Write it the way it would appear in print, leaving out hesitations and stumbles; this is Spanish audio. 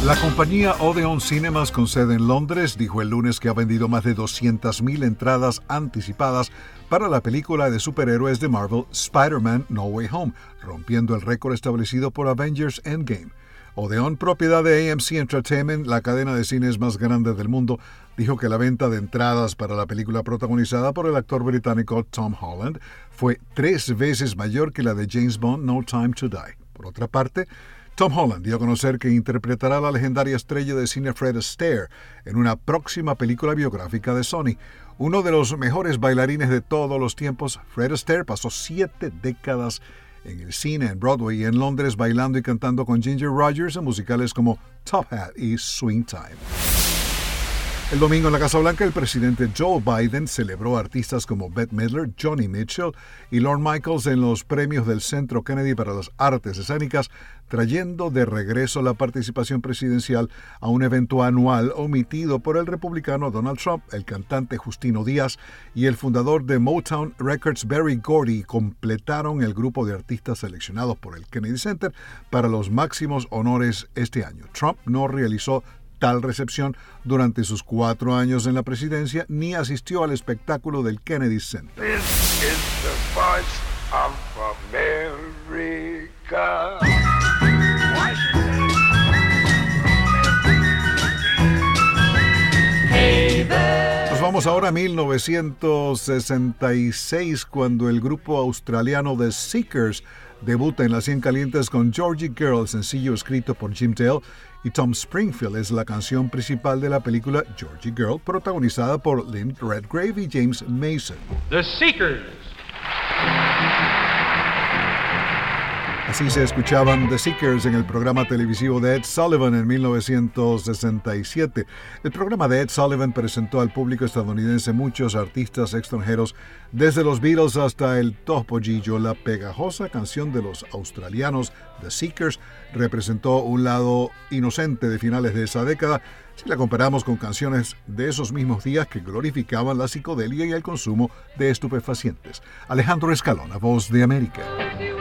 La compañía Odeon Cinemas, con sede en Londres, dijo el lunes que ha vendido más de 200,000 entradas anticipadas para la película de superhéroes de Marvel Spider-Man No Way Home, rompiendo el récord establecido por Avengers Endgame. Odeon, propiedad de AMC Entertainment, la cadena de cines más grande del mundo, dijo que la venta de entradas para la película protagonizada por el actor británico Tom Holland fue 3 veces mayor que la de James Bond No Time to Die. Por otra parte, Tom Holland dio a conocer que interpretará a la legendaria estrella de cine Fred Astaire en una próxima película biográfica de Sony. Uno de los mejores bailarines de todos los tiempos, Fred Astaire pasó 7 décadas en el cine, en Broadway y en Londres, bailando y cantando con Ginger Rogers en musicales como Top Hat y Swing Time. El domingo en la Casa Blanca, el presidente Joe Biden celebró a artistas como Bette Midler, Joni Mitchell y Lorne Michaels en los premios del Centro Kennedy para las Artes Escénicas, trayendo de regreso la participación presidencial a un evento anual omitido por el republicano Donald Trump. El cantante Justino Díaz y el fundador de Motown Records, Berry Gordy, completaron el grupo de artistas seleccionados por el Kennedy Center para los máximos honores este año. Trump no realizó tal recepción durante sus 4 años en la presidencia, ni asistió al espectáculo del Kennedy Center. This is the voice of America. Nos vamos ahora a 1966, cuando el grupo australiano The Seekers debuta en las 100 calientes con Georgie Girl, sencillo escrito por Jim Dale, y Tom Springfield es la canción principal de la película Georgie Girl, protagonizada por Lynn Redgrave y James Mason. The Seekers. Así se escuchaban The Seekers en el programa televisivo de Ed Sullivan en 1967. El programa de Ed Sullivan presentó al público estadounidense muchos artistas extranjeros, desde los Beatles hasta el Topo Gigio. La pegajosa canción de los australianos The Seekers representó un lado inocente de finales de esa década, si la comparamos con canciones de esos mismos días que glorificaban la psicodelia y el consumo de estupefacientes. Alejandro Escalona, Voz de América.